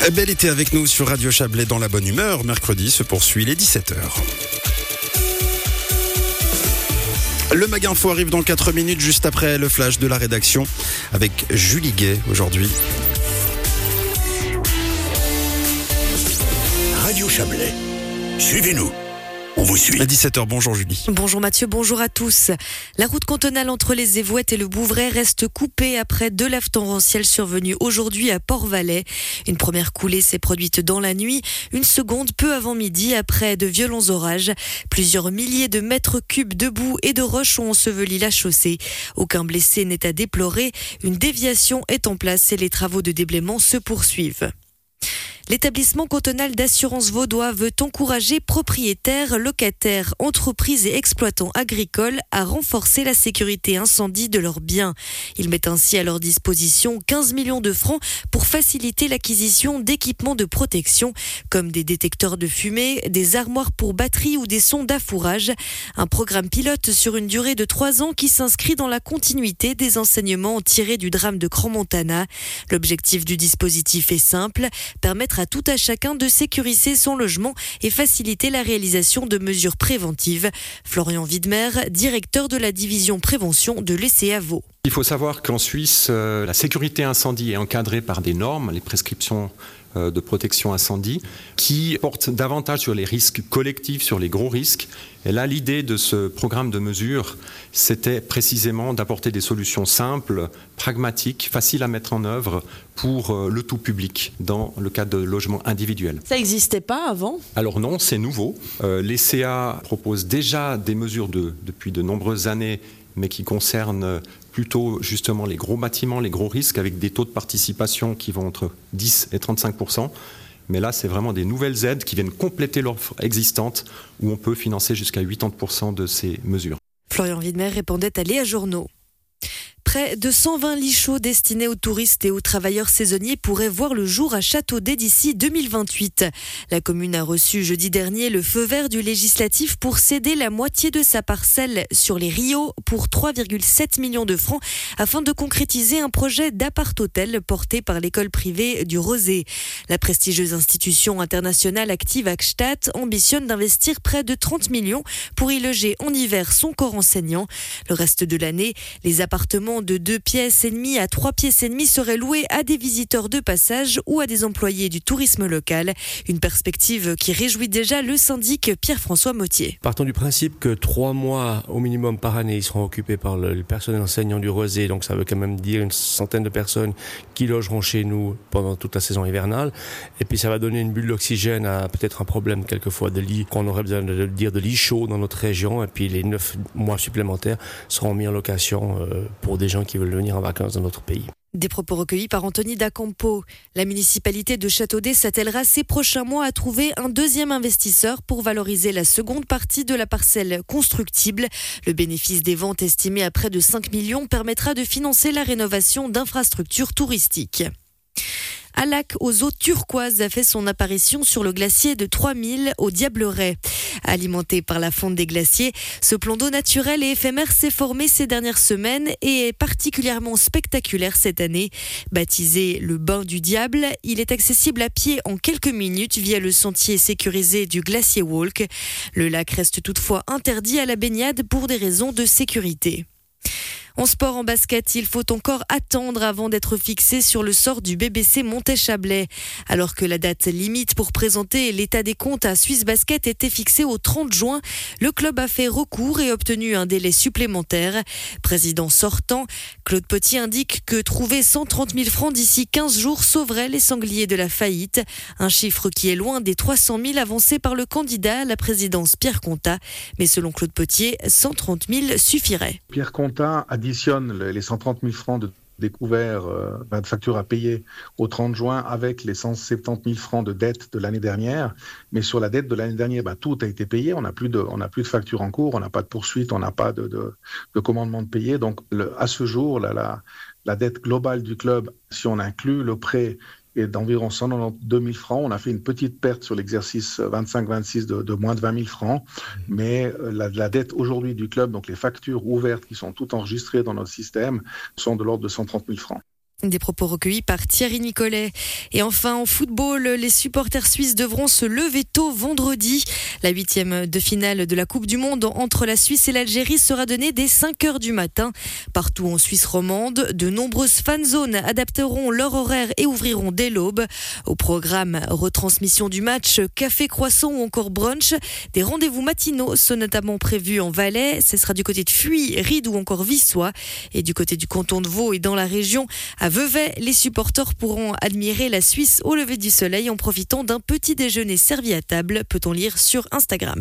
Bel été avec nous sur Radio Chablais dans la bonne humeur. Mercredi se poursuit les 17h. Le Mag Info arrive dans 4 minutes, juste après le flash de la rédaction avec Julie Gay aujourd'hui. Radio Chablais, suivez-nous. On vous suit. À 17h, bonjour Julie. Bonjour Mathieu, bonjour à tous. La route cantonale entre les Évouettes et le Bouvray reste coupée après 2 laves torrentielles survenues aujourd'hui à Port-Valais. Une première coulée s'est produite dans la nuit, une seconde peu avant midi après de violents orages. Plusieurs milliers de mètres cubes de boue et de roches ont enseveli la chaussée. Aucun blessé n'est à déplorer. Une déviation est en place et les travaux de déblaiement se poursuivent. L'établissement cantonal d'assurance vaudois veut encourager propriétaires, locataires, entreprises et exploitants agricoles à renforcer la sécurité incendie de leurs biens. Ils mettent ainsi à leur disposition 15 millions de francs pour faciliter l'acquisition d'équipements de protection comme des détecteurs de fumée, des armoires pour batterie ou des sondes à fourrage. Un programme pilote sur une durée de 3 ans qui s'inscrit dans la continuité des enseignements tirés du drame de Crans-Montana. L'objectif du dispositif est simple, permettre à tout à chacun de sécuriser son logement et faciliter la réalisation de mesures préventives. Florian Widmer, directeur de la division prévention de l'ECA Vaud. Il faut savoir qu'en Suisse, la sécurité incendie est encadrée par des normes, les prescriptions de protection incendie, qui portent davantage sur les risques collectifs, sur les gros risques. Et là, l'idée de ce programme de mesures, c'était précisément d'apporter des solutions simples, pragmatiques, faciles à mettre en œuvre pour le tout public dans le cadre de logements individuels. Ça n'existait pas avant ? Alors non, c'est nouveau. L'ECA propose déjà des mesures depuis de nombreuses années, mais qui concernent plutôt justement les gros bâtiments, les gros risques, avec des taux de participation qui vont entre 10 et 35%. Mais là, c'est vraiment des nouvelles aides qui viennent compléter l'offre existante, où on peut financer jusqu'à 80% de ces mesures. Florian Widmer répondait à Léa Journaux. Près de 120 lits chauds destinés aux touristes et aux travailleurs saisonniers pourraient voir le jour à Châteaudet d'ici 2028. La commune a reçu jeudi dernier le feu vert du législatif pour céder la moitié de sa parcelle sur les Rios pour 3,7 millions de francs afin de concrétiser un projet d'appart-hôtel porté par l'école privée du Rosé. La prestigieuse institution internationale Active Hackstatt ambitionne d'investir près de 30 millions pour y loger en hiver son corps enseignant. Le reste de l'année, les appartements de 2 pièces et demie à 3 pièces et demie seraient loués à des visiteurs de passage ou à des employés du tourisme local. Une perspective qui réjouit déjà le syndic Pierre-François Mottier. Partons du principe que 3 mois au minimum par année, ils seront occupés par le personnel enseignant du Rosé, donc ça veut quand même dire une centaine de personnes qui logeront chez nous pendant toute la saison hivernale. Et puis ça va donner une bulle d'oxygène à peut-être un problème quelquefois de lits, qu'on aurait besoin de dire de lits chauds dans notre région. Et puis les 9 mois supplémentaires seront mis en location pour des gens qui veulent venir en vacances dans notre pays. Des propos recueillis par Anthony Dacampo. La municipalité de Châteaudet s'attellera ces prochains mois à trouver un deuxième investisseur pour valoriser la seconde partie de la parcelle constructible. Le bénéfice des ventes estimé à près de 5 millions permettra de financer la rénovation d'infrastructures touristiques. Un lac aux eaux turquoises a fait son apparition sur le glacier de 3000 au Diableret. Alimenté par la fonte des glaciers, ce plan d'eau naturel et éphémère s'est formé ces dernières semaines et est particulièrement spectaculaire cette année. Baptisé le Bain du Diable, il est accessible à pied en quelques minutes via le sentier sécurisé du Glacier Walk. Le lac reste toutefois interdit à la baignade pour des raisons de sécurité. En sport, en basket, il faut encore attendre avant d'être fixé sur le sort du BBC Montet-Chablais. Alors que la date limite pour présenter l'état des comptes à Suisse Basket était fixée au 30 juin, le club a fait recours et obtenu un délai supplémentaire. Président sortant, Claude Potier indique que trouver 130 000 francs d'ici 15 jours sauverait les sangliers de la faillite. Un chiffre qui est loin des 300 000 avancés par le candidat à la présidence Pierre Contat. Mais selon Claude Potier, 130 000 suffirait. Pierre Contat additionne les 130 000 francs de découvert, de factures à payer au 30 juin avec les 170 000 francs de dette de l'année dernière. Mais sur la dette de l'année dernière, tout a été payé. On n'a plus de factures en cours, on n'a pas de poursuite, on n'a pas de commandement de payer. Donc à ce jour, la dette globale du club, si on inclut le prêt, est d'environ 192 000 francs. On a fait une petite perte sur l'exercice 25-26 de moins de 20 000 francs. Mais la dette aujourd'hui du club, donc les factures ouvertes qui sont toutes enregistrées dans notre système, sont de l'ordre de 130 000 francs. Des propos recueillis par Thierry Nicolet. Et enfin, en football, les supporters suisses devront se lever tôt vendredi. La 8e de finale de la Coupe du Monde entre la Suisse et l'Algérie sera donnée dès 5h du matin. Partout en Suisse romande, de nombreuses fan-zones adapteront leur horaire et ouvriront dès l'aube. Au programme, retransmission du match, café, croissant ou encore brunch. Des rendez-vous matinaux sont notamment prévus en Valais. Ce sera du côté de Fuy, Ried ou encore Vissois. Et du côté du canton de Vaud et dans la région, à Vevey, les supporters pourront admirer la Suisse au lever du soleil en profitant d'un petit déjeuner servi à table, peut-on lire sur Instagram.